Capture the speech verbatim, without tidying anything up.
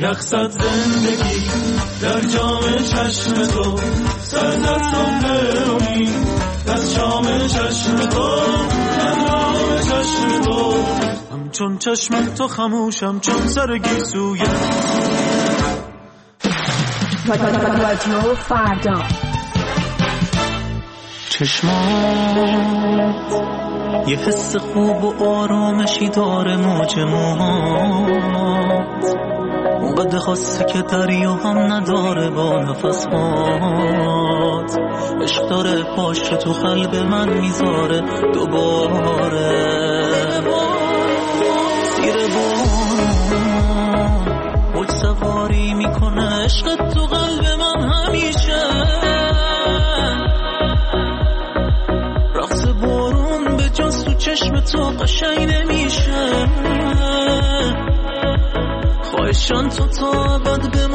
رقصت زندگی در جام چشم تو، سردستم به امید از جام چشم تو، در جام چشم تو. همچون چشم تو خموشم چون سر گیسویه. رادیو فردا. چشمات یه حس خوب و آرامشی داره، موج موهات اونقدر خاصه که دریا هم نداره با نفسات. عشق داره پاش تو قلب من میذاره دوباره، زیر بارون موج سواری میکنه عشق تو قلب من همیشه. رقص بارون به جز تو چشم تو قشنگ نمیشه. خواهشان تو تا ابد